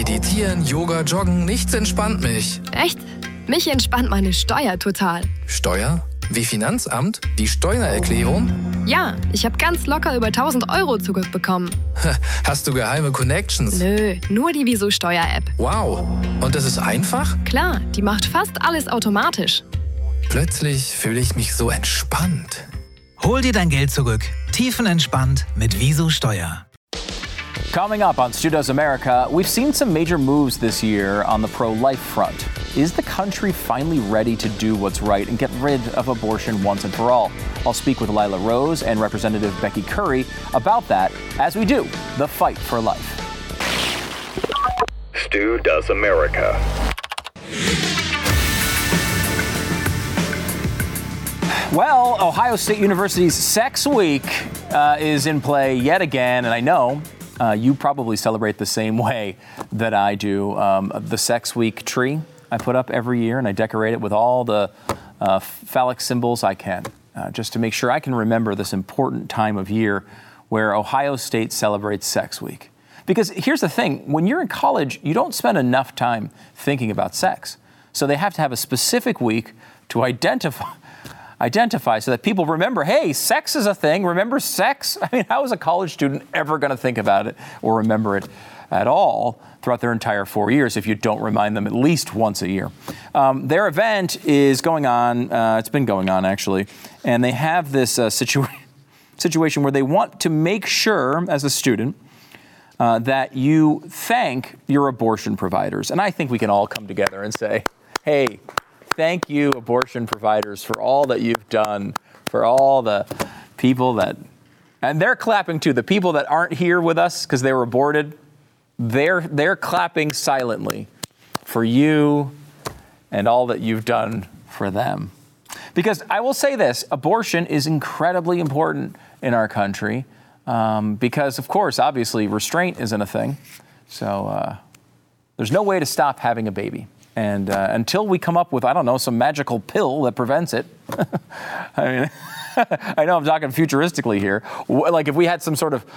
Meditieren, Yoga, Joggen, nichts entspannt mich. Echt? Mich entspannt meine Steuer total. Steuer? Wie Finanzamt? Die Steuererklärung? Ja, ich habe ganz locker über 1.000 Euro zurückbekommen. Hast du geheime Connections? Nö, nur die Wieso Steuer-App. Wow. Und das ist einfach? Klar, die macht fast alles automatisch. Plötzlich fühle ich mich so entspannt. Hol dir dein Geld zurück. Tiefenentspannt mit Wieso Steuer. Coming up on Stu Does America, we've seen some major moves this year on the pro-life front. Is the country finally ready to do what's right and get rid of abortion once and for all? I'll speak with Lila Rose and Representative Becky Curry about that as we do the fight for life. Stu Does America. Well, Ohio State University's Sex Week is in play yet again, and I know you probably celebrate the same way that I do. The Sex Week tree I put up every year, and I decorate it with all the phallic symbols I can, just to make sure I can remember this important time of year where Ohio State celebrates Sex Week. Because here's the thing, when you're in college, you don't spend enough time thinking about sex. So they have to have a specific week to identify so that people remember, hey, sex is a thing. Remember sex? I mean, how is a college student ever going to think about it or remember it at all throughout their entire 4 years if you don't remind them at least once a year? Their event is going on. It's been going on, actually. And they have this situation where they want to make sure, as a student, that you thank your abortion providers. And I think we can all come together and say, hey, thank you, abortion providers, for all that you've done, for all the people that, and they're clapping too, the people that aren't here with us because they were aborted, they're clapping silently for you and all that you've done for them. Because I will say this, abortion is incredibly important in our country because, of course, obviously, restraint isn't a thing. So there's no way to stop having a baby. And until we come up with, I don't know, some magical pill that prevents it, I mean, I know I'm talking futuristically here. Like if we had some sort of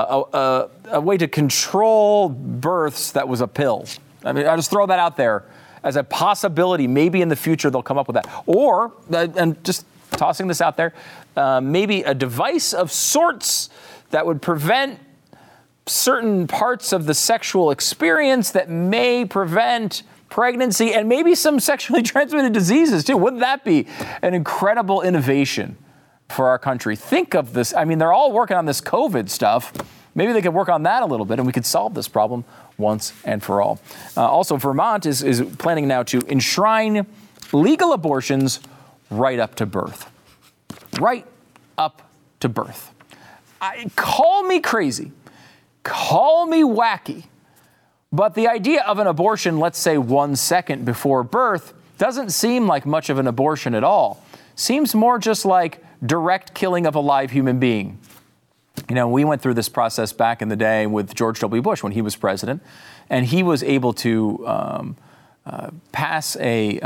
a way to control births that was a pill. I mean, I'll just throw that out there as a possibility. Maybe in the future they'll come up with that. Or, and just tossing this out there, maybe a device of sorts that would prevent certain parts of the sexual experience that may prevent pregnancy and maybe some sexually transmitted diseases too. Wouldn't that be an incredible innovation for our country? Think of this. I mean, they're all working on this COVID stuff. Maybe they could work on that a little bit and we could solve this problem once and for all. Also, Vermont is planning now to enshrine legal abortions right up to birth. Right up to birth. Call me crazy. Call me wacky. But the idea of an abortion, let's say 1 second before birth, doesn't seem like much of an abortion at all. Seems more just like direct killing of a live human being. You know, we went through this process back in the day with George W. Bush when he was president, and he was able to pass a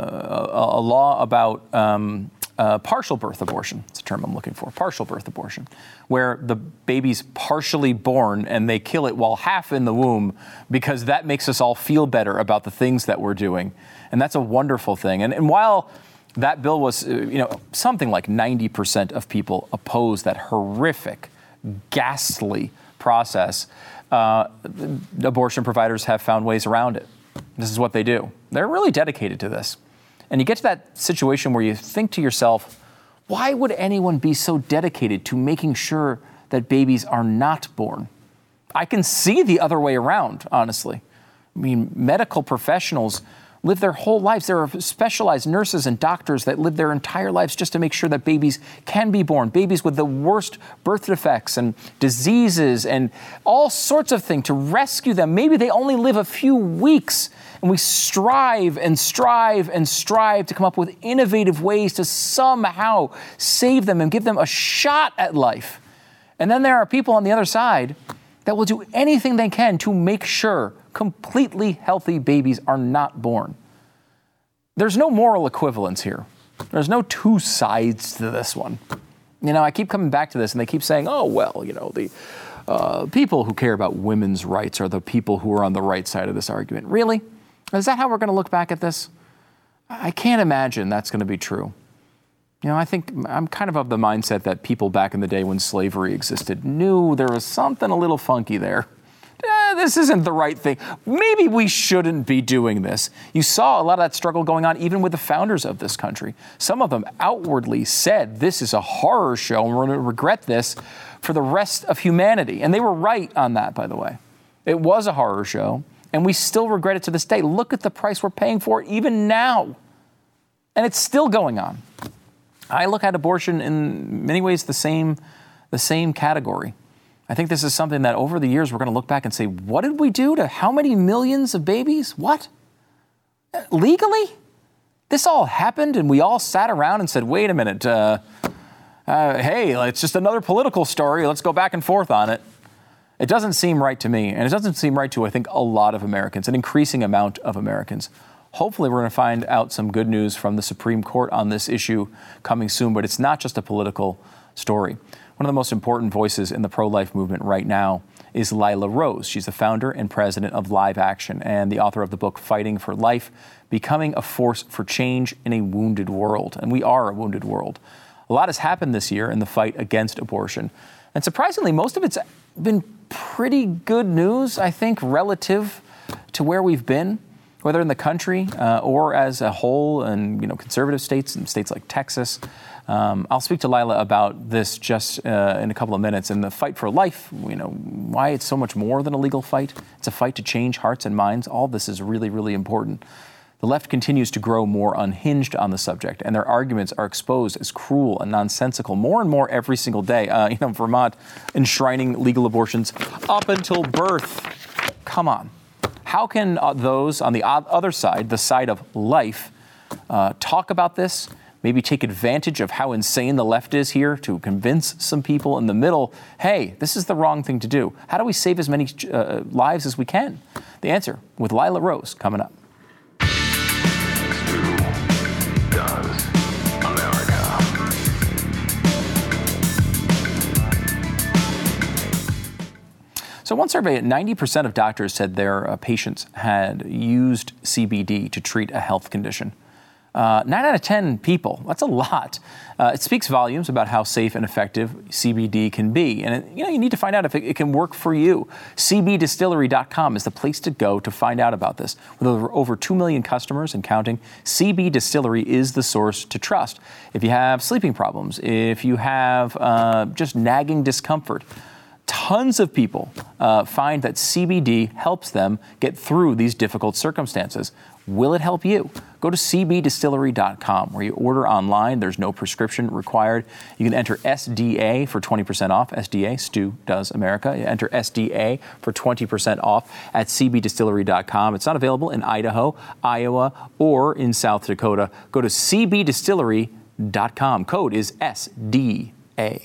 law about partial birth abortion. It's a term I'm looking for. Partial birth abortion, where the baby's partially born and they kill it while half in the womb because that makes us all feel better about the things that we're doing. And that's a wonderful thing. And while that bill was, something like 90% of people oppose that horrific, ghastly process, abortion providers have found ways around it. This is what they do. They're really dedicated to this. And you get to that situation where you think to yourself, why would anyone be so dedicated to making sure that babies are not born? I can see the other way around, honestly. I mean, medical professionals live their whole lives. There are specialized nurses and doctors that live their entire lives just to make sure that babies can be born. Babies with the worst birth defects and diseases and all sorts of things to rescue them. Maybe they only live a few weeks. And we strive and strive and strive to come up with innovative ways to somehow save them and give them a shot at life. And then there are people on the other side that will do anything they can to make sure completely healthy babies are not born. There's no moral equivalence here. There's no two sides to this one. I keep coming back to this and they keep saying, oh, well, the people who care about women's rights are the people who are on the right side of this argument. Really? Is that how we're going to look back at this? I can't imagine that's going to be true. I think I'm kind of the mindset that people back in the day when slavery existed knew there was something a little funky there. This isn't the right thing. Maybe we shouldn't be doing this. You saw a lot of that struggle going on even with the founders of this country. Some of them outwardly said, this is a horror show and we're going to regret this for the rest of humanity. And they were right on that, by the way. It was a horror show, and we still regret it to this day. Look at the price we're paying for it even now. And it's still going on. I look at abortion in many ways the same category. I think this is something that over the years we're going to look back and say, what did we do to how many millions of babies? What? Legally? This all happened and we all sat around and said, wait a minute, hey, it's just another political story. Let's go back and forth on it. It doesn't seem right to me, and it doesn't seem right to, I think, a lot of Americans, an increasing amount of Americans. Hopefully we're going to find out some good news from the Supreme Court on this issue coming soon, but it's not just a political story. One of the most important voices in the pro-life movement right now is Lila Rose. She's the founder and president of Live Action and the author of the book Fighting for Life, Becoming a Force for Change in a Wounded World. And we are a wounded world. A lot has happened this year in the fight against abortion. And surprisingly, most of it's been pretty good news, I think, relative to where we've been, whether in the country or as a whole in conservative states and states like Texas. I'll speak to Lila about this just in a couple of minutes. And the fight for life, why it's so much more than a legal fight. It's a fight to change hearts and minds. All this is really, really important. The left continues to grow more unhinged on the subject, and their arguments are exposed as cruel and nonsensical more and more every single day. Vermont enshrining legal abortions up until birth. Come on. How can those on the other side, the side of life, talk about this, maybe take advantage of how insane the left is here to convince some people in the middle, hey, this is the wrong thing to do? How do we save as many lives as we can? The answer with Lila Rose coming up. So one survey, 90% of doctors said their patients had used CBD to treat a health condition. 9 out of 10 people, that's a lot. It speaks volumes about how safe and effective CBD can be. And you need to find out if it can work for you. CBDistillery.com is the place to go to find out about this. With over 2 million customers and counting, CB Distillery is the source to trust. If you have sleeping problems, if you have just nagging discomfort, tons of people find that CBD helps them get through these difficult circumstances. Will it help you? Go to cbdistillery.com where you order online. There's no prescription required. You can enter SDA for 20% off. SDA, Stu Does America. You enter SDA for 20% off at cbdistillery.com. It's not available in Idaho, Iowa, or in South Dakota. Go to cbdistillery.com. Code is SDA.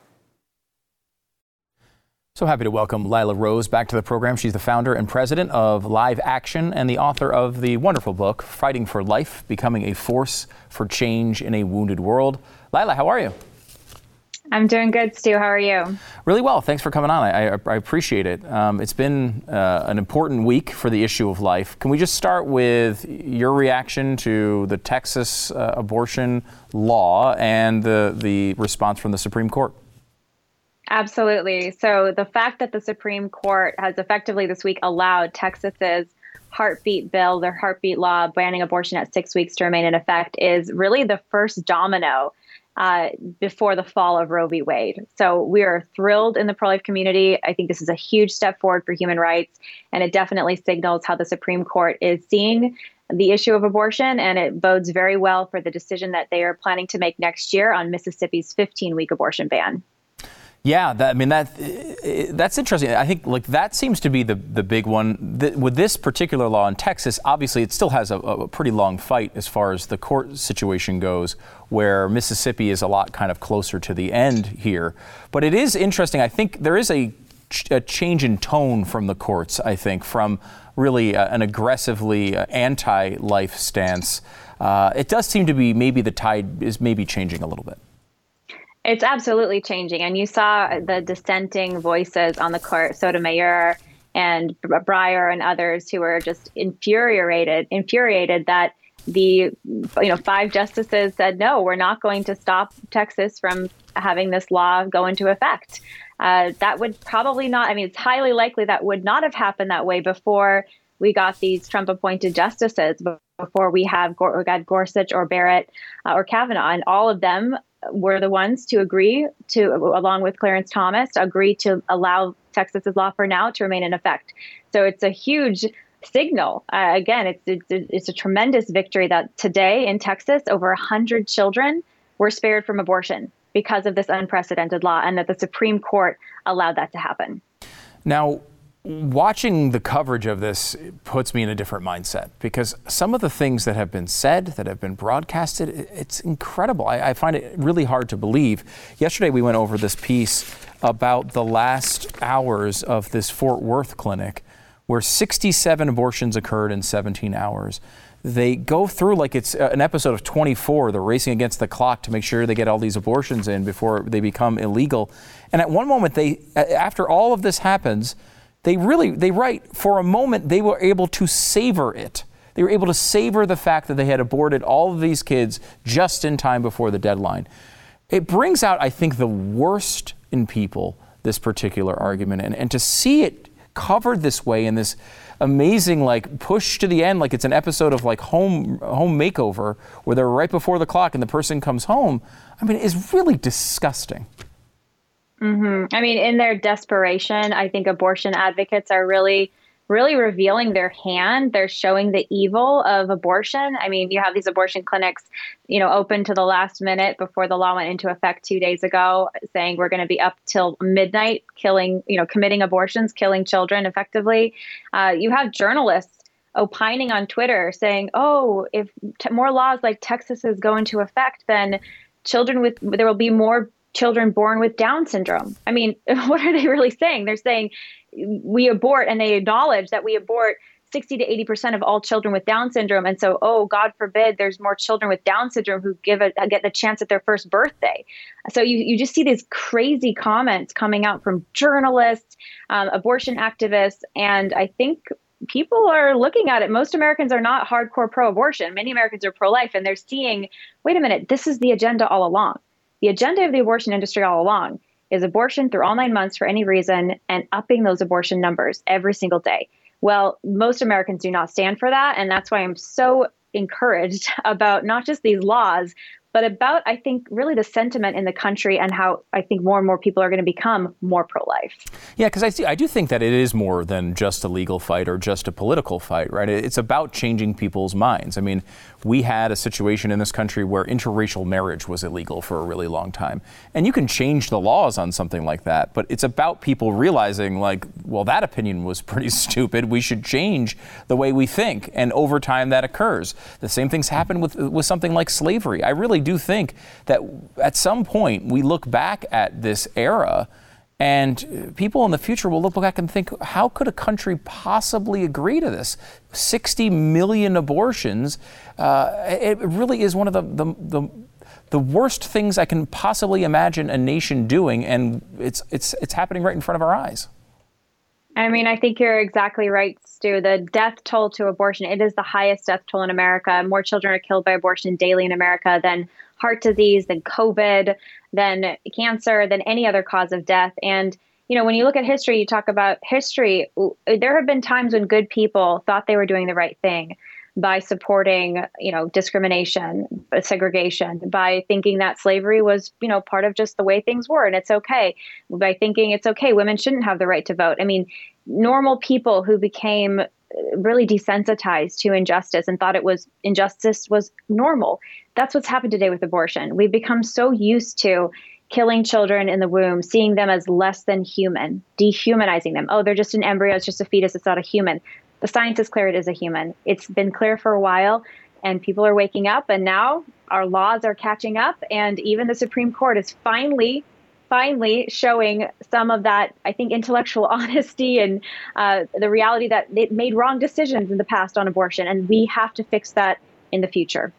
So happy to welcome Lila Rose back to the program. She's the founder and president of Live Action and the author of the wonderful book, Fighting for Life, Becoming a Force for Change in a Wounded World. Lila, how are you? I'm doing good, Stu. How are you? Really well. Thanks for coming on. I appreciate it. It's been an important week for the issue of life. Can we just start with your reaction to the Texas abortion law and the response from the Supreme Court? Absolutely. So the fact that the Supreme Court has effectively this week allowed Texas's heartbeat bill, their heartbeat law banning abortion at 6 weeks to remain in effect is really the first domino before the fall of Roe v. Wade. So we are thrilled in the pro-life community. I think this is a huge step forward for human rights, and it definitely signals how the Supreme Court is seeing the issue of abortion, and it bodes very well for the decision that they are planning to make next year on Mississippi's 15-week abortion ban. Yeah, that's interesting. I think that seems to be the big one. With this particular law in Texas, obviously it still has a pretty long fight as far as the court situation goes, where Mississippi is a lot kind of closer to the end here. But it is interesting. I think there is a change in tone from the courts, I think, from really an aggressively anti-life stance. It does seem to be maybe the tide is maybe changing a little bit. It's absolutely changing. And you saw the dissenting voices on the court, Sotomayor and Breyer and others, who were just infuriated that the 5 justices said, no, we're not going to stop Texas from having this law go into effect. That would probably not, it's highly likely that would not have happened that way before we got these Trump appointed justices, before we got Gorsuch or Barrett or Kavanaugh. And all of them were the ones to agree to, along with Clarence Thomas, agree to allow Texas's law for now to remain in effect. So it's a huge signal. Again, it's a tremendous victory that today in Texas, over 100 children were spared from abortion because of this unprecedented law, and that the Supreme Court allowed that to happen. Now, watching the coverage of this puts me in a different mindset, because some of the things that have been said, that have been broadcasted, it's incredible. I find it really hard to believe. Yesterday, we went over this piece about the last hours of this Fort Worth clinic, where 67 abortions occurred in 17 hours. They go through like it's an episode of 24. They're racing against the clock to make sure they get all these abortions in before they become illegal. And at one moment, after all of this happens, they write, for a moment, they were able to savor it. They were able to savor the fact that they had aborted all of these kids just in time before the deadline. It brings out, I think, the worst in people, this particular argument. And to see it covered this way in this amazing, push to the end, like it's an episode of home makeover, where they're right before the clock and the person comes home, is really disgusting. Mm-hmm. In their desperation, I think abortion advocates are really, really revealing their hand. They're showing the evil of abortion. You have these abortion clinics, open to the last minute before the law went into effect 2 days ago, saying we're going to be up till midnight, committing abortions, killing children effectively. You have journalists opining on Twitter saying, if more laws like Texas's go into effect, then there will be more children born with Down syndrome. What are they really saying? They're saying we abort, and they acknowledge that we abort 60 to 80% of all children with Down syndrome. And so, God forbid, there's more children with Down syndrome who get the chance at their first birthday. So you just see these crazy comments coming out from journalists, abortion activists. And I think people are looking at it. Most Americans are not hardcore pro-abortion. Many Americans are pro-life, and they're seeing, wait a minute, this is the agenda all along. The agenda of the abortion industry all along is abortion through all 9 months for any reason, and upping those abortion numbers every single day. Well, most Americans do not stand for that. And that's why I'm so encouraged about not just these laws, but about, I think, really the sentiment in the country, and how I think more and more people are going to become more pro-life. Yeah, because I do think that it is more than just a legal fight or just a political fight, right? It's about changing people's minds. We had a situation in this country where interracial marriage was illegal for a really long time. And you can change the laws on something like that, but it's about people realizing, that opinion was pretty stupid. We should change the way we think. And over time that occurs. The same things happen with something like slavery. I really do think that at some point we look back at this era, and people in the future will look back and think, how could a country possibly agree to this? 60 million abortions. It really is one of the worst things I can possibly imagine a nation doing, and it's happening right in front of our eyes. I think you're exactly right, Stu. The death toll to abortion, it is the highest death toll in America. More children are killed by abortion daily in America than heart disease, than COVID, than cancer, than any other cause of death. And, when you look at history, you talk about history, there have been times when good people thought they were doing the right thing by supporting, discrimination, segregation, by thinking that slavery was, part of just the way things were, and it's okay, by thinking it's okay, women shouldn't have the right to vote. Normal people who became really desensitized to injustice and thought injustice was normal. That's what's happened today with abortion. We've become so used to killing children in the womb, seeing them as less than human, dehumanizing them. Oh, they're just an embryo, it's just a fetus, it's not a human. The science is clear it is a human. It's been clear for a while, and people are waking up, and now our laws are catching up, and even the Supreme Court is finally showing some of that, I think, intellectual honesty and the reality that it made wrong decisions in the past on abortion, and we have to fix that in the future.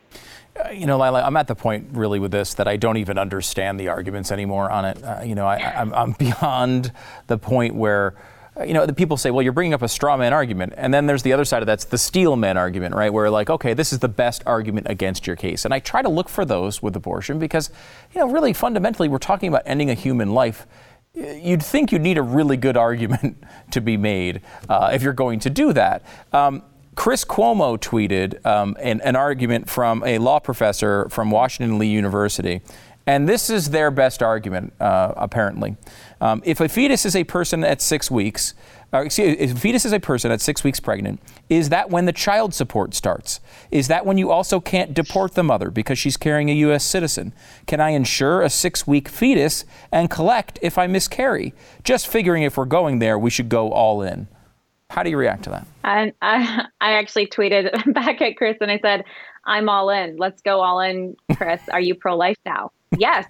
Lila, I'm at the point really with this that I don't even understand the arguments anymore on it. I'm beyond the point where, the people say, well, you're bringing up a straw man argument. And then there's the other side of that's the steel man argument, right? Where like, okay, this is the best argument against your case. And I try to look for those with abortion because, really fundamentally, we're talking about ending a human life. You'd think you'd need a really good argument to be made if you're going to do that. Chris Cuomo tweeted an argument from a law professor from Washington Lee University. And this is their best argument, apparently. If a fetus is a person at 6 weeks, if a fetus is a person at 6 weeks pregnant, is that when the child support starts? Is that when you also can't deport the mother because she's carrying a U.S. citizen? Can I insure a 6-week fetus and collect if I miscarry? Just figuring if we're going there, we should go all in. How do you react to that? I actually tweeted back at Chris and I said, I'm all in. Let's go all in, Chris. Are you pro-life now? Yes.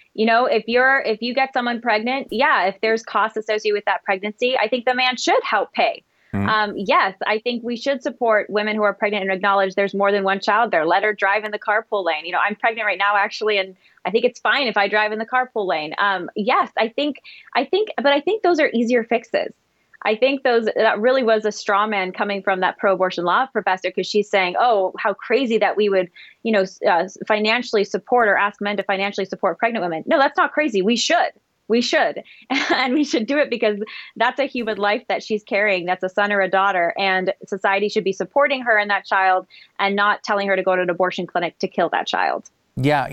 If you get someone pregnant, if there's costs associated with that pregnancy, I think the man should help pay. Yes, I think we should support women who are pregnant and acknowledge there's more than one child there. Let her drive in the carpool lane. I'm pregnant right now, actually, and I think it's fine if I drive in the carpool lane. Yes, I think those are easier fixes. I think that really was a straw man coming from that pro-abortion law professor, because she's saying, oh, how crazy that we would, financially support or ask men to financially support pregnant women. No, that's not crazy. We should. And we should do it because that's a human life that she's carrying. That's a son or a daughter. And society should be supporting her and that child and not telling her to go to an abortion clinic to kill that child. Yeah,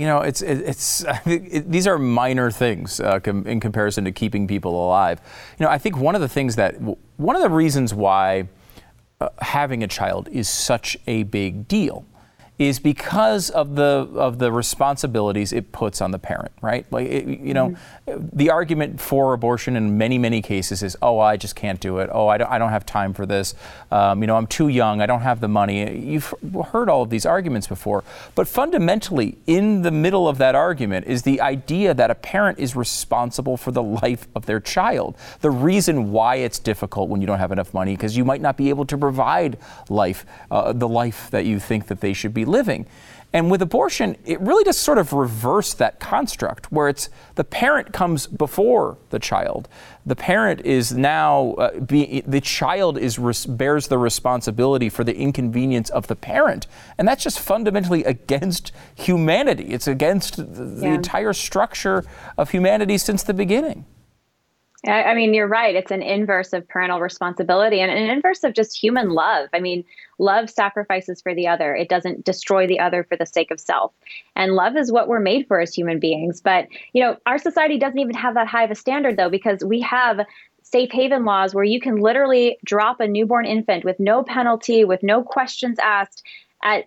these are minor things in comparison to keeping people alive. I think one of the reasons why having a child is such a big deal is because of the responsibilities it puts on the parent, right? Like, the argument for abortion in many, many cases is, oh, I just can't do it. Oh, I don't have time for this. I'm too young. I don't have the money. You've heard all of these arguments before. But fundamentally, in the middle of that argument is the idea that a parent is responsible for the life of their child. The reason why it's difficult when you don't have enough money, because you might not be able to provide the life that you think that they should be living. And with abortion, it really does sort of reverse that construct where it's the parent comes before the child. The parent is now, the child bears the responsibility for the inconvenience of the parent. And that's just fundamentally against humanity. It's against the entire structure of humanity since the beginning. I mean, you're right. It's an inverse of parental responsibility and an inverse of just human love. I mean, love sacrifices for the other. It doesn't destroy the other for the sake of self. And love is what we're made for as human beings. But, our society doesn't even have that high of a standard, though, because we have safe haven laws where you can literally drop a newborn infant with no penalty, with no questions asked at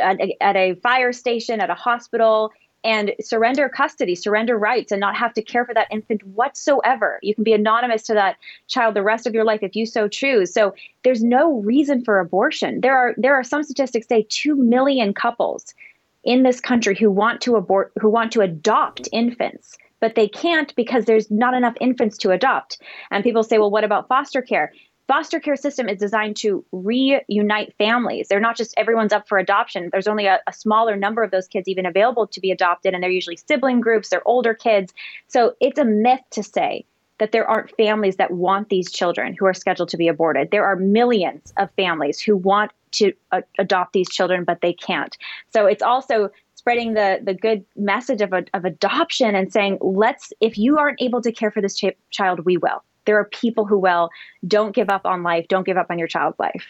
a fire station, at a hospital, and surrender custody, surrender rights, and not have to care for that infant whatsoever. You can be anonymous to that child the rest of your life if you so choose. So there's no reason for abortion. There are some statistics say 2 million couples in this country who want to adopt infants, but they can't because there's not enough infants to adopt. And people say, well, what about foster care? Foster care system is designed to reunite families. They're not just everyone's up for adoption. There's only a smaller number of those kids even available to be adopted, and they're usually sibling groups, they're older kids. So it's a myth to say that there aren't families that want these children who are scheduled to be aborted. There are millions of families who want to adopt these children, but they can't. So it's also spreading the good message of adoption and saying, if you aren't able to care for this child, we will. There are people who will. Don't give up on life. Don't give up on your child's life.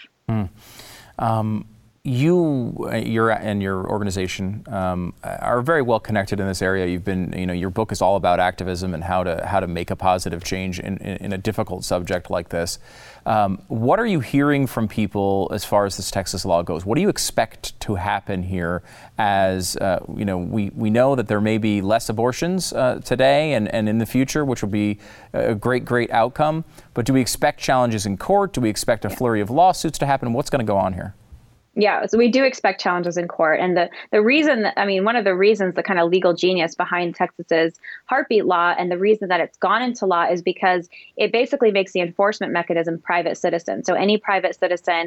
You and your organization are very well connected in this area. You've been, your book is all about activism and how to make a positive change in a difficult subject like this. What are you hearing from people as far as this Texas law goes? What do you expect to happen here? As we know that there may be less abortions today and in the future, which will be a great outcome. But do we expect challenges in court? Do we expect a flurry of lawsuits to happen? What's going to go on here? Yeah, so we do expect challenges in court. And the reason, one of the reasons, the kind of legal genius behind Texas's heartbeat law and the reason that it's gone into law is because it basically makes the enforcement mechanism private citizen. So any private citizen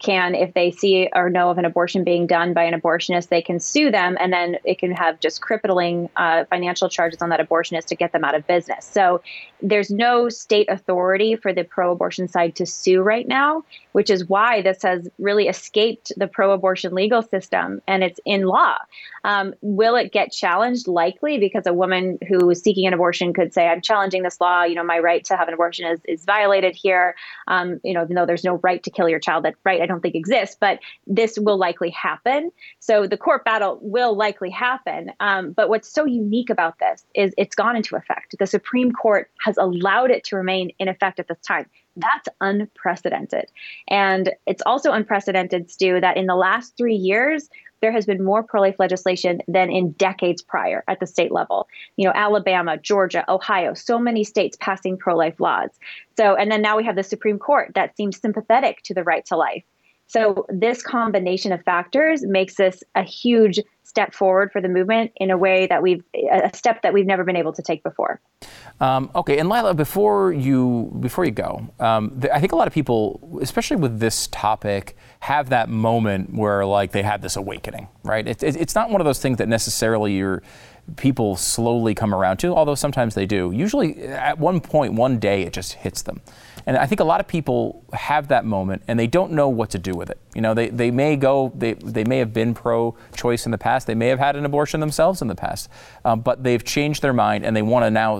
can, if they see or know of an abortion being done by an abortionist, they can sue them, and then it can have just crippling financial charges on that abortionist to get them out of business. So there's no state authority for the pro-abortion side to sue right now, which is why this has really escaped the pro-abortion legal system, and it's in law. Will it get challenged? Likely, because a woman who is seeking an abortion could say, I'm challenging this law. My right to have an abortion is violated here. Even though there's no right to kill your child, that right I don't think exists, but this will likely happen. So the court battle will likely happen. But what's so unique about this is it's gone into effect. The Supreme Court has allowed it to remain in effect at this time. That's unprecedented. And it's also unprecedented, Stu, that in the last 3 years, there has been more pro-life legislation than in decades prior at the state level. Alabama, Georgia, Ohio, so many states passing pro-life laws. And then now we have the Supreme Court that seems sympathetic to the right to life. So this combination of factors makes this a huge step forward for the movement in a way that a step that we've never been able to take before. Okay, and Lila, before you go, I think a lot of people, especially with this topic, have that moment where they have this awakening, right? It's not one of those things that necessarily people slowly come around to, although sometimes they do. Usually at one point, one day, it just hits them. And I think a lot of people have that moment and they don't know what to do with it. They may have been pro-choice in the past. They may have had an abortion themselves in the past, but they've changed their mind and they want to now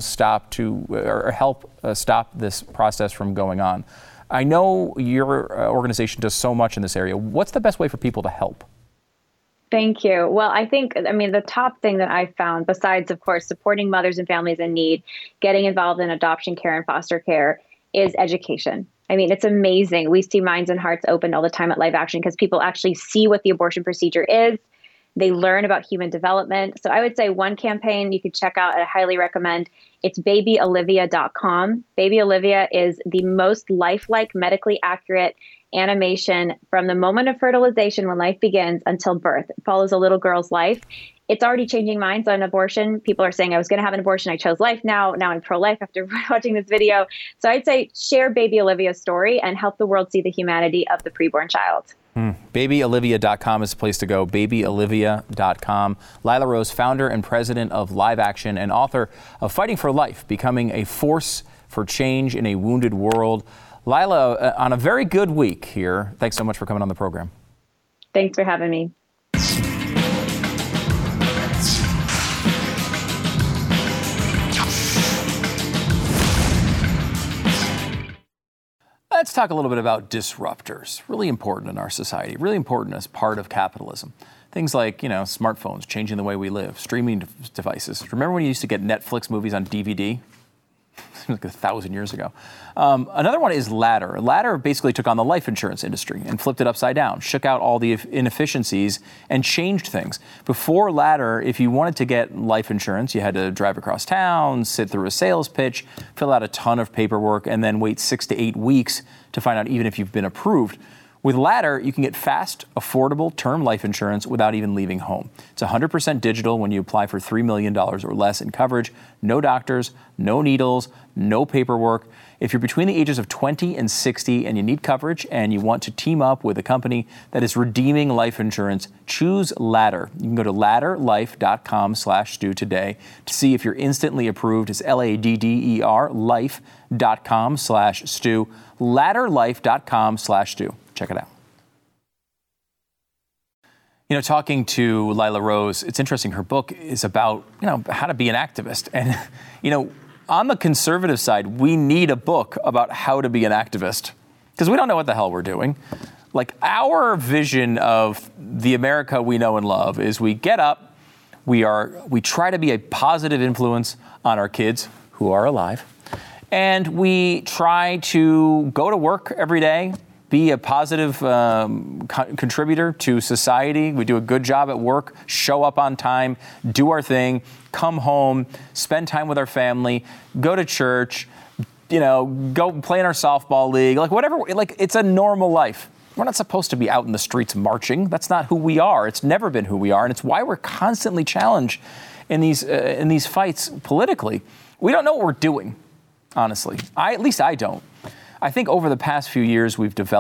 help stop this process from going on. I know your organization does so much in this area. What's the best way for people to help? Thank you. Well, the top thing that I've found, besides, of course, supporting mothers and families in need, getting involved in adoption care and foster care, is education. It's amazing. We see minds and hearts opened all the time at Live Action because people actually see what the abortion procedure is. They learn about human development. So I would say one campaign you could check out, I highly recommend. It's babyolivia.com. Baby Olivia is the most lifelike, medically accurate animation from the moment of fertilization when life begins until birth. It follows a little girl's life. It's already changing minds on abortion. People are saying, I was going to have an abortion. I chose life now. Now I'm pro-life after watching this video. So I'd say share Baby Olivia's story and help the world see the humanity of the preborn child. Babyolivia.com is the place to go. Babyolivia.com. Lila Rose, founder and president of Live Action and author of Fighting for Life, Becoming a Force for Change in a Wounded World. Lila, on a very good week here. Thanks so much for coming on the program. Thanks for having me. Let's talk a little bit about disruptors. Really important in our society, really important as part of capitalism. Things like, smartphones changing the way we live, streaming devices. Remember when you used to get Netflix movies on DVD? Like 1,000 years ago. Another one is Ladder. Ladder basically took on the life insurance industry and flipped it upside down, shook out all the inefficiencies and changed things. Before Ladder, if you wanted to get life insurance, you had to drive across town, sit through a sales pitch, fill out a ton of paperwork, and then wait 6 to 8 weeks to find out even if you've been approved. With Ladder, you can get fast, affordable term life insurance without even leaving home. It's 100% digital when you apply for $3 million or less in coverage. No doctors, no needles, no paperwork. If you're between the ages of 20 and 60 and you need coverage and you want to team up with a company that is redeeming life insurance, choose Ladder. You can go to ladderlife.com/Stu today to see if you're instantly approved. It's LADDER life.com/Stu. Ladderlife.com/Stu. Check it out. Talking to Lila Rose, it's interesting. Her book is about, how to be an activist. And, on the conservative side, we need a book about how to be an activist because we don't know what the hell we're doing. Our vision of the America we know and love is we get up, we try to be a positive influence on our kids who are alive, and we try to go to work every day, be a positive contributor to society. We do a good job at work, show up on time, do our thing, come home, spend time with our family, go to church, go play in our softball league, whatever. It's a normal life. We're not supposed to be out in the streets marching. That's not who we are. It's never been who we are, and it's why we're constantly challenged in these fights politically. We don't know what we're doing, honestly. At least I don't. I think over the past few years, we've developed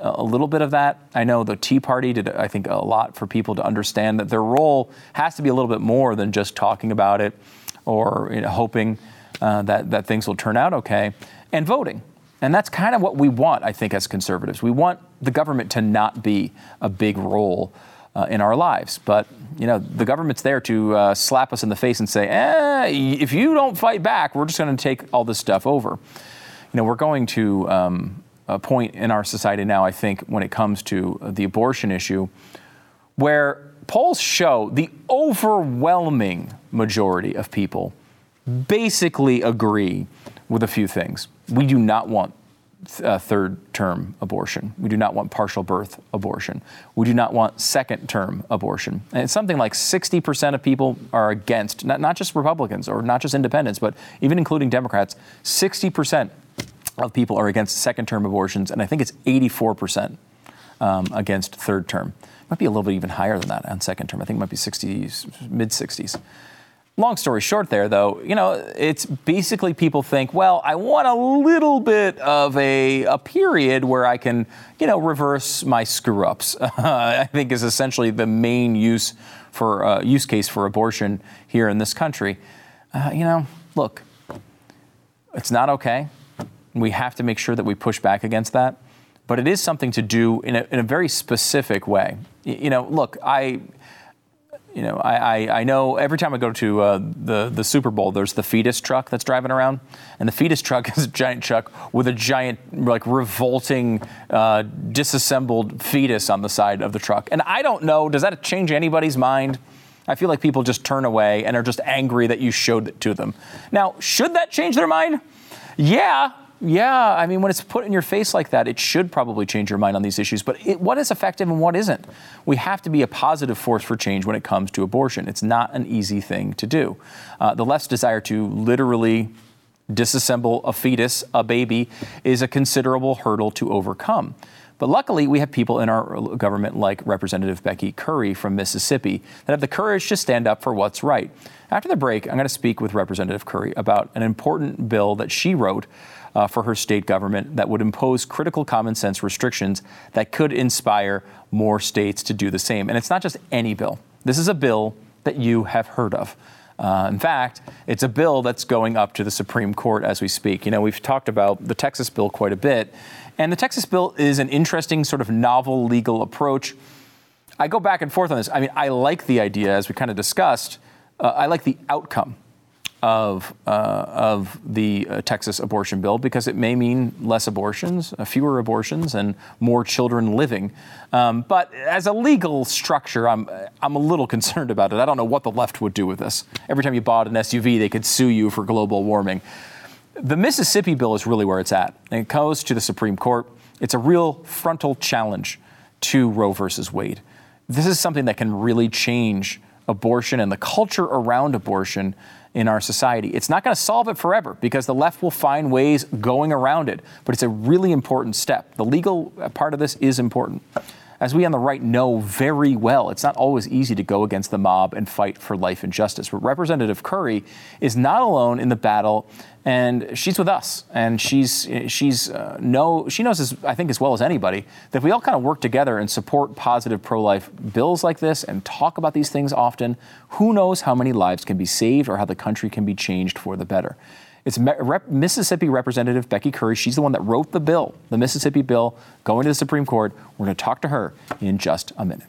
a little bit of that. I know the Tea Party did, I think, a lot for people to understand that their role has to be a little bit more than just talking about it or hoping that things will turn out okay, and voting. And that's kind of what we want, I think, as conservatives. We want the government to not be a big role in our lives. But, the government's there to slap us in the face and say, if you don't fight back, we're just going to take all this stuff over. We're going to a point in our society now, I think, when it comes to the abortion issue, where polls show the overwhelming majority of people basically agree with a few things. We do not want third-term abortion. We do not want partial birth abortion. We do not want second-term abortion. And it's something like 60% of people are against, not just Republicans or not just independents, but even including Democrats, 60% of people are against second-term abortions, and I think it's 84% against third-term. It might be a little bit even higher than that on second-term. I think it might be 60s, mid-60s. Long story short there, though, it's basically people think, well, I want a little bit of a period where I can, reverse my screw-ups, I think is essentially the main use case for abortion here in this country. Look, it's not okay. We have to make sure that we push back against that. But it is something to do in a very specific way. Look, I know every time I go to the Super Bowl, there's the fetus truck that's driving around. And the fetus truck is a giant truck with a giant, revolting, disassembled fetus on the side of the truck. And I don't know, does that change anybody's mind? I feel like people just turn away and are just angry that you showed it to them. Now, should that change their mind? Yeah. I mean, when it's put in your face like that, it should probably change your mind on these issues. But what is effective and what isn't? We have to be a positive force for change when it comes to abortion. It's not an easy thing to do. The left's desire to literally disassemble a fetus, a baby, is a considerable hurdle to overcome. But luckily, we have people in our government like Representative Becky Curry from Mississippi that have the courage to stand up for what's right. After the break, I'm going to speak with Representative Curry about an important bill that she wrote for her state government that would impose critical common sense restrictions that could inspire more states to do the same. And it's not just any bill. This is a bill that you have heard of. In fact, it's a bill that's going up to the Supreme Court as we speak. We've talked about the Texas bill quite a bit. And the Texas bill is an interesting sort of novel legal approach. I go back and forth on this. I mean, I like the idea, as we kind of discussed. I like the outcome of the Texas abortion bill because it may mean less abortions, fewer abortions, and more children living. But as a legal structure, I'm a little concerned about it. I don't know what the left would do with this. Every time you bought an SUV, they could sue you for global warming. The Mississippi bill is really where it's at. And it goes to the Supreme Court. It's a real frontal challenge to Roe versus Wade. This is something that can really change abortion and the culture around abortion in our society. It's not going to solve it forever because the left will find ways going around it, but it's a really important step. The legal part of this is important. As we on the right know very well, it's not always easy to go against the mob and fight for life and justice. But Representative Curry is not alone in the battle, and she's with us. And she knows, I think, as well as anybody, that if we all kind of work together and support positive pro-life bills like this and talk about these things often, who knows how many lives can be saved or how the country can be changed for the better. It's Mississippi Representative Becky Curry. She's the one that wrote the bill, the Mississippi bill, going to the Supreme Court. We're going to talk to her in just a minute.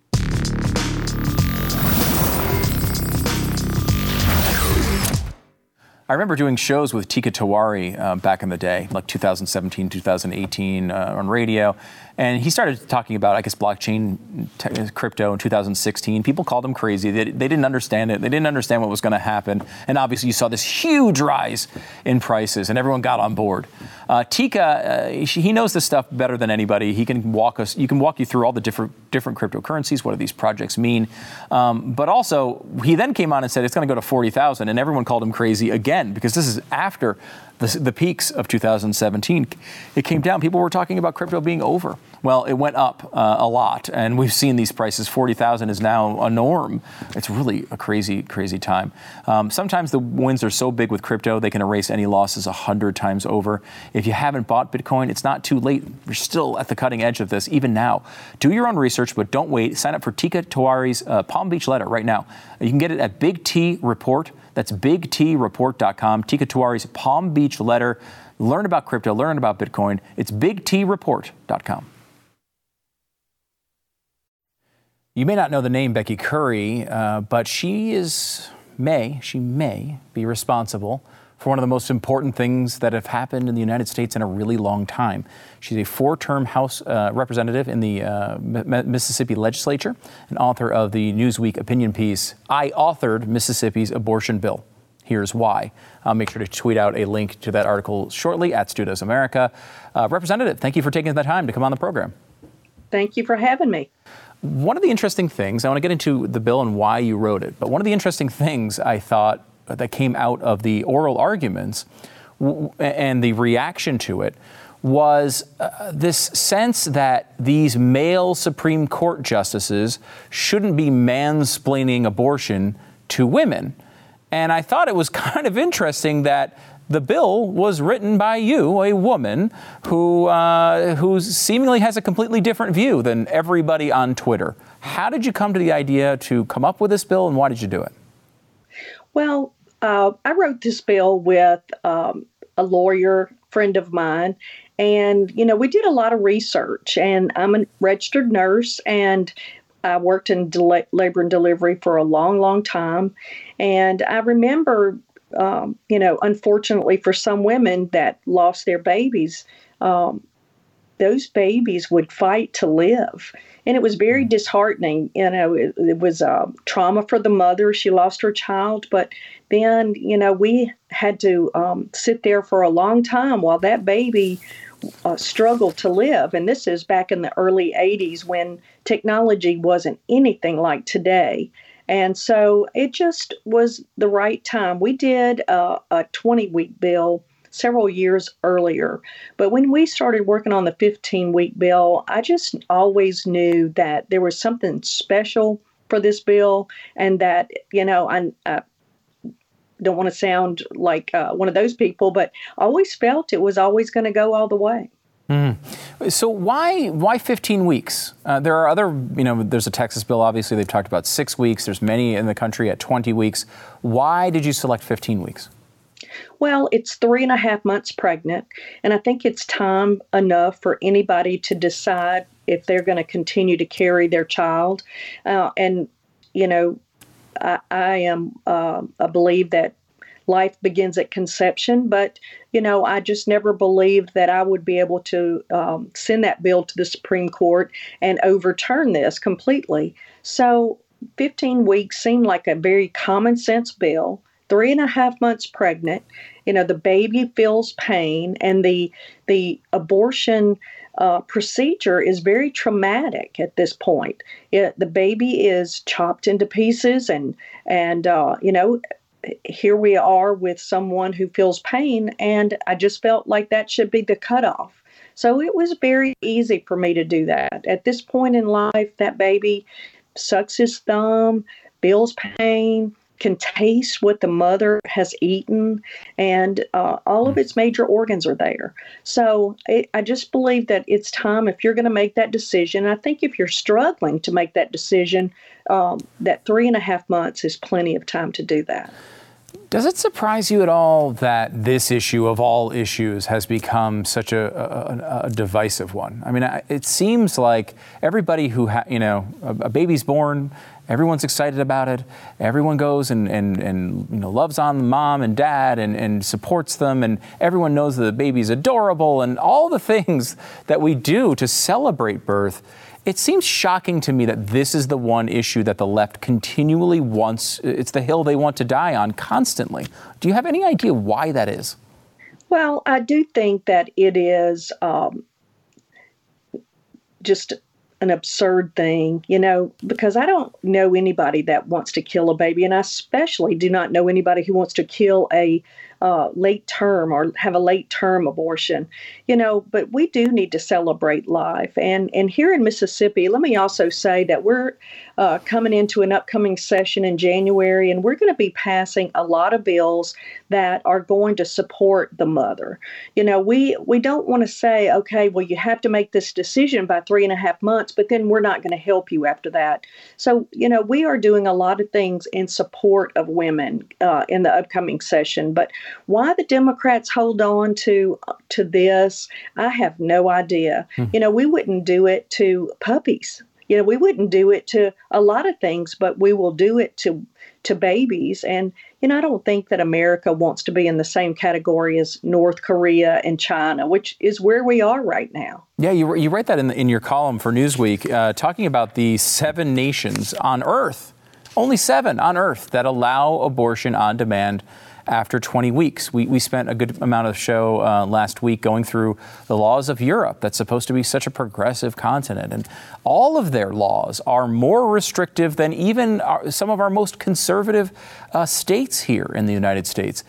I remember doing shows with Teeka Tiwari back in the day, like 2017, 2018 on radio. And he started talking about, I guess, blockchain crypto in 2016. People called him crazy. They didn't understand it. They didn't understand what was going to happen. And obviously, you saw this huge rise in prices, and everyone got on board. Teeka, he knows this stuff better than anybody. He can walk you through all the different cryptocurrencies. What do these projects mean? But also, he then came on and said it's going to go to 40,000, and everyone called him crazy again because this is after the peaks of 2017, it came down. People were talking about crypto being over. Well, it went up a lot, and we've seen these prices. 40,000 is now a norm. It's really a crazy, crazy time. Sometimes the wins are so big with crypto, they can erase any losses 100 times over. If you haven't bought Bitcoin, it's not too late. You're still at the cutting edge of this, even now. Do your own research, but don't wait. Sign up for Teeka Tiwari's Palm Beach Letter right now. You can get it at Big T Report. That's BigTReport.com. Teeka Tiwari's Palm Beach Letter. Learn about crypto, learn about Bitcoin. It's BigTReport.com. You may not know the name Becky Curry, but she may be responsible for one of the most important things that have happened in the United States in a really long time. She's a 4-term House representative in the Mississippi legislature, and author of the Newsweek opinion piece, "I authored Mississippi's abortion bill. Here's why." I'll make sure to tweet out a link to that article shortly at Stu Does America. Representative, thank you for taking the time to come on the program. Thank you for having me. One of the interesting things, I want to get into the bill and why you wrote it, but one of the interesting things I thought that came out of the oral arguments and the reaction to it was this sense that these male Supreme Court justices shouldn't be mansplaining abortion to women. And I thought it was kind of interesting that the bill was written by you, a woman who seemingly has a completely different view than everybody on Twitter. How did you come to the idea to come up with this bill, and why did you do it? Well, I wrote this bill with a lawyer friend of mine, and, we did a lot of research, and I'm a registered nurse, and I worked in labor and delivery for a long, long time. And I remember, unfortunately for some women that lost their babies, those babies would fight to live. And it was very disheartening. It was trauma for the mother. She lost her child. But then, we had to sit there for a long time while that baby struggled to live. And this is back in the early 80s when technology wasn't anything like today. And so it just was the right time. We did a 20-week bill several years earlier. But when we started working on the 15-week bill, I just always knew that there was something special for this bill, and that, I don't want to sound like one of those people, but I always felt it was always going to go all the way. So why 15 weeks? There are other, there's a Texas bill, obviously, they've talked about 6 weeks. There's many in the country at 20 weeks. Why did you select 15 weeks? Well, it's 3.5 months pregnant, and I think it's time enough for anybody to decide if they're going to continue to carry their child. I believe that life begins at conception, but, I just never believed that I would be able to send that bill to the Supreme Court and overturn this completely. So 15 weeks seemed like a very common sense bill. 3.5 months pregnant, the baby feels pain, and the abortion procedure is very traumatic at this point. The baby is chopped into pieces, and here we are with someone who feels pain, and I just felt like that should be the cutoff. So it was very easy for me to do that. At this point in life, that baby sucks his thumb, feels pain, can taste what the mother has eaten, and all of its major organs are there. So I just believe that it's time, if you're going to make that decision. I think if you're struggling to make that decision, that 3.5 months is plenty of time to do that. Does it surprise you at all that this issue of all issues has become such a divisive one? I mean, it seems like everybody who, a baby's born, everyone's excited about it. Everyone goes and loves on mom and dad and supports them, and everyone knows that the baby's adorable and all the things that we do to celebrate birth. It seems shocking to me that this is the one issue that the left continually wants. It's the hill they want to die on constantly. Do you have any idea why that is? Well, I do think that it is just an absurd thing, because I don't know anybody that wants to kill a baby, and I especially do not know anybody who wants to kill a late term or have a late term abortion, but we do need to celebrate life. And here in Mississippi, let me also say that we're coming into an upcoming session in January, and we're going to be passing a lot of bills that are going to support the mother. We don't want to say, okay, well, you have to make this decision by 3.5 months, but then we're not going to help you after that. So, we are doing a lot of things in support of women in the upcoming session. But why the Democrats hold on to this, I have no idea. We wouldn't do it to puppies. We wouldn't do it to a lot of things, but we will do it to babies. And, I don't think that America wants to be in the same category as North Korea and China, which is where we are right now. Yeah, you write that in your column for Newsweek, talking about the 7 nations on Earth, only 7 on Earth that allow abortion on demand after 20 weeks. We spent a good amount of show last week going through the laws of Europe that's supposed to be such a progressive continent. And all of their laws are more restrictive than even some of our most conservative states here in the United States.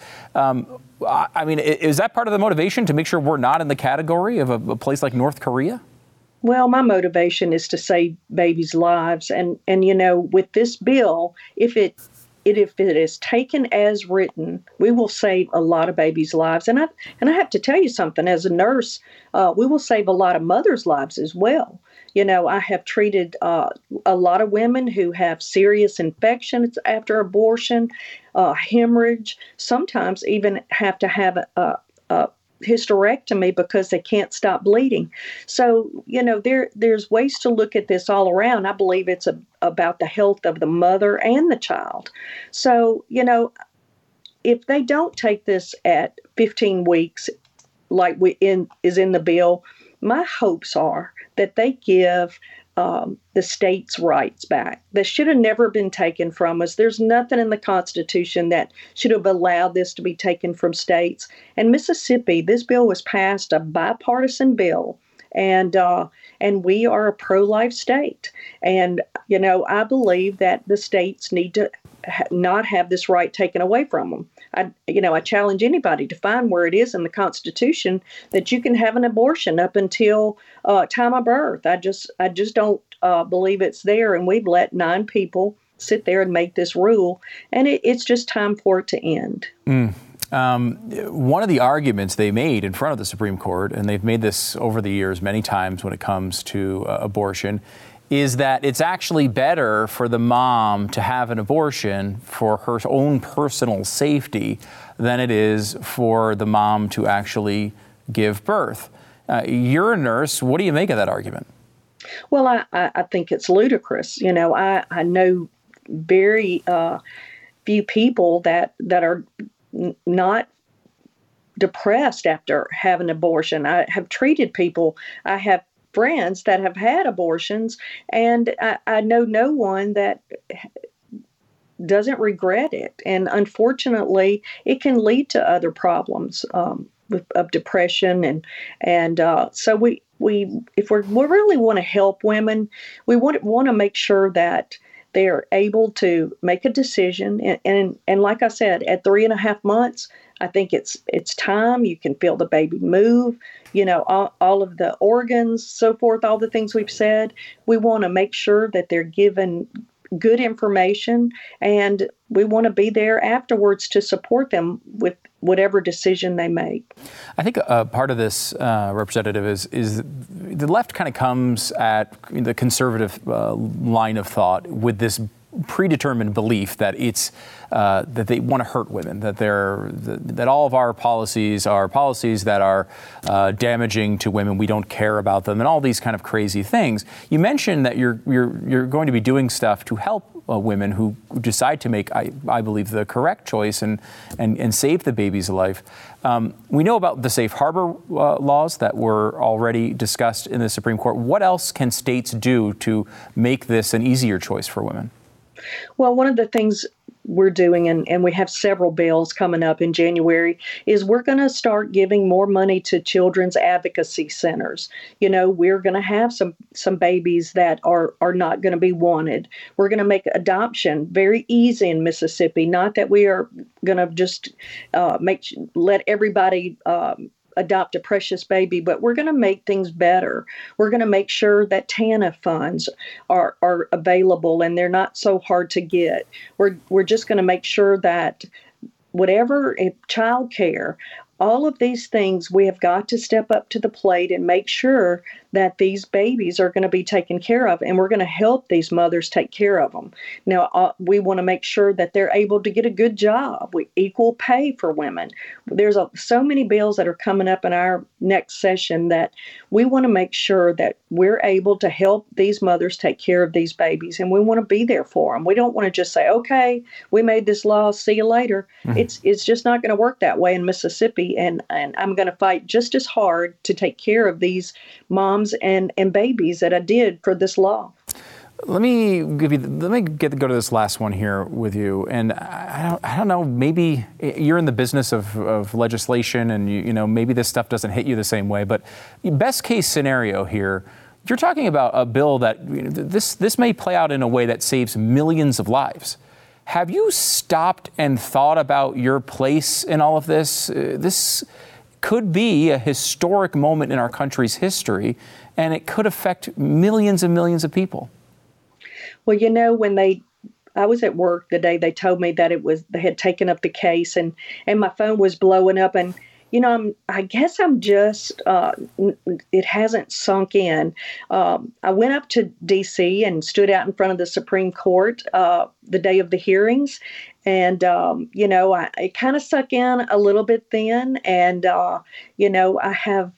Is that part of the motivation to make sure we're not in the category of a place like North Korea? Well, my motivation is to save babies' lives. And with this bill, if it is taken as written, we will save a lot of babies' lives. And I have to tell you something, as a nurse, we will save a lot of mothers' lives as well. I have treated a lot of women who have serious infections after abortion, hemorrhage, sometimes even have to have a hysterectomy because they can't stop bleeding. So, there's ways to look at this all around. I believe it's about the health of the mother and the child. So, if they don't take this at 15 weeks, like is in the bill, my hopes are that they give the states' rights back. That should have never been taken from us. There's nothing in the Constitution that should have allowed this to be taken from states. And Mississippi, this bill was passed, a bipartisan bill, and we are a pro-life state. And, I believe that the states need to not have this right taken away from them. I challenge anybody to find where it is in the Constitution that you can have an abortion up until time of birth. I just don't believe it's there, and we've let 9 people sit there and make this rule, and it's just time for it to end. One of the arguments they made in front of the Supreme Court, and they've made this over the years many times when it comes to abortion, is that it's actually better for the mom to have an abortion for her own personal safety than it is for the mom to actually give birth. You're a nurse. What do you make of that argument? Well, I think it's ludicrous. I know very few people that are not depressed after having an abortion. I have treated people. I have friends that have had abortions, and I know no one that doesn't regret it. And unfortunately, it can lead to other problems of depression, and so we if we really want to help women, we want to make sure that they're able to make a decision. And like I said, at 3.5 months, I think it's time. You can feel the baby move, all of the organs, so forth, all the things we've said. We want to make sure that they're given good information, and we want to be there afterwards to support them with whatever decision they make. I think part of this, Representative, is the left kind of comes at the conservative line of thought with this predetermined belief that it's that they want to hurt women, that all of our policies are policies that are damaging to women. We don't care about them, and all these kind of crazy things. You mentioned that you're going to be doing stuff to help women who decide to make, I believe, the correct choice and save the baby's life. We know about the safe harbor laws that were already discussed in the Supreme Court. What else can states do to make this an easier choice for women? Well, one of the things we're doing, and we have several bills coming up in January, is we're going to start giving more money to children's advocacy centers. We're going to have some babies that are not going to be wanted. We're going to make adoption very easy in Mississippi. Not that we are going to just let everybody adopt a precious baby, but we're going to make things better. We're going to make sure that TANF funds are available and they're not so hard to get. We're just going to make sure that whatever child care, all of these things, we have got to step up to the plate and make sure that these babies are going to be taken care of, and we're going to help these mothers take care of them. Now, we want to make sure that they're able to get a good job, equal pay for women. There's so many bills that are coming up in our next session that we want to make sure that we're able to help these mothers take care of these babies, and we want to be there for them. We don't want to just say, okay, we made this law, see you later. Mm-hmm. It's just not going to work that way in Mississippi, and I'm going to fight just as hard to take care of these moms and babies that I did for this law. Let me go to this last one here with you. And I don't know, maybe you're in the business of legislation and maybe this stuff doesn't hit you the same way, but best case scenario here, you're talking about a bill that this may play out in a way that saves millions of lives. Have you stopped and thought about your place in all of this? This could be a historic moment in our country's history, and it could affect millions and millions of people. Well, when I was at work the day they told me that they had taken up the case, and my phone was blowing up, and I guess I'm just, it hasn't sunk in. I went up to D.C. and stood out in front of the Supreme Court the day of the hearings. And, it kind of sunk in a little bit then. And, I have,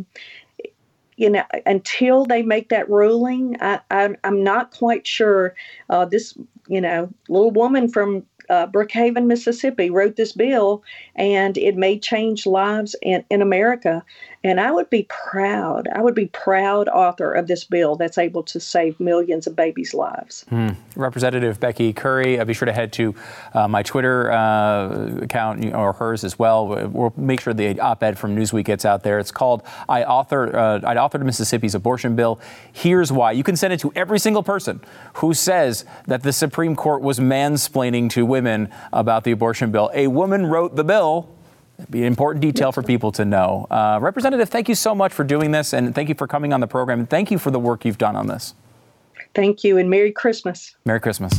until they make that ruling, I'm not quite sure. This, little woman from Brookhaven, Mississippi, wrote this bill, and it may change lives in America. And I would be proud author of this bill that's able to save millions of babies' lives. Representative Becky Currie, be sure to head to my Twitter account or hers as well. We'll make sure the op-ed from Newsweek gets out there. It's called I authored Mississippi's abortion bill. Here's why. You can send it to every single person who says that the Supreme Court was mansplaining to women about the abortion bill. A woman wrote the bill. It'd be an important detail for people to know. Representative, thank you so much for doing this, and thank you for coming on the program, and thank you for the work you've done on this. Thank you, and Merry Christmas. Merry Christmas.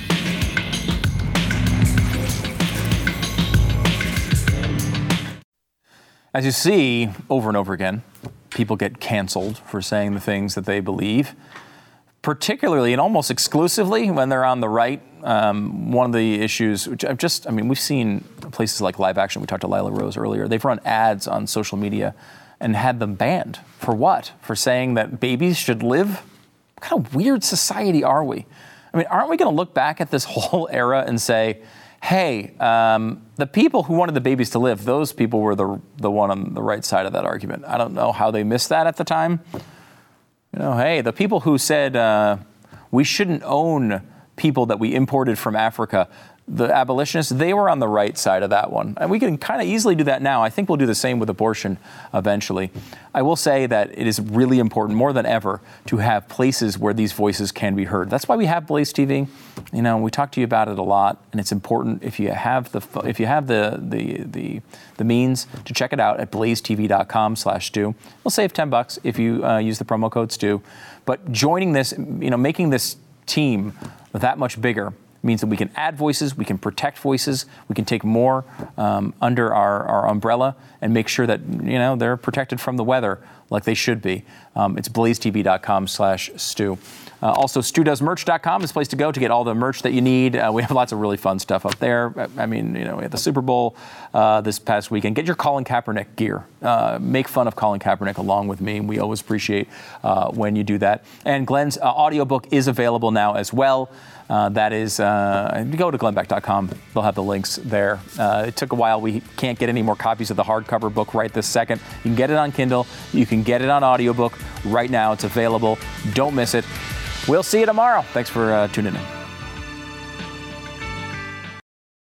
As you see over and over again, people get canceled for saying the things that they believe, particularly and almost exclusively when they're on the right. One of the issues, which we've seen places like Live Action. We talked to Lila Rose earlier. They've run ads on social media and had them banned. For what? For saying that babies should live? What kind of weird society are we? Aren't we going to look back at this whole era and say, hey, the people who wanted the babies to live, those people were the one on the right side of that argument. I don't know how they missed that at the time. Hey, the people who said we shouldn't own people that we imported from Africa, the abolitionists, they were on the right side of that one. And we can kind of easily do that now. I think we'll do the same with abortion eventually. I will say that it is really important, more than ever, to have places where these voices can be heard. That's why we have Blaze TV. We talk to you about it a lot, and it's important if you have the means to check it out at blazetv.com/Stu. We'll save $10 if you use the promo code Stu. But joining this, making this team that much bigger means that we can add voices, we can protect voices, we can take more under our umbrella and make sure that they're protected from the weather like they should be. It's blazetv.com/Stu. Also, StuDoesMerch.com is a place to go to get all the merch that you need. We have lots of really fun stuff up there. We had the Super Bowl this past weekend. Get your Colin Kaepernick gear. Make fun of Colin Kaepernick along with me. We always appreciate when you do that. And Glenn's audiobook is available now as well. That is, go to glennbeck.com. They'll have the links there. It took a while. We can't get any more copies of the hardcover book right this second. You can get it on Kindle. You can get it on audiobook right now. It's available. Don't miss it. We'll see you tomorrow. Thanks for tuning in.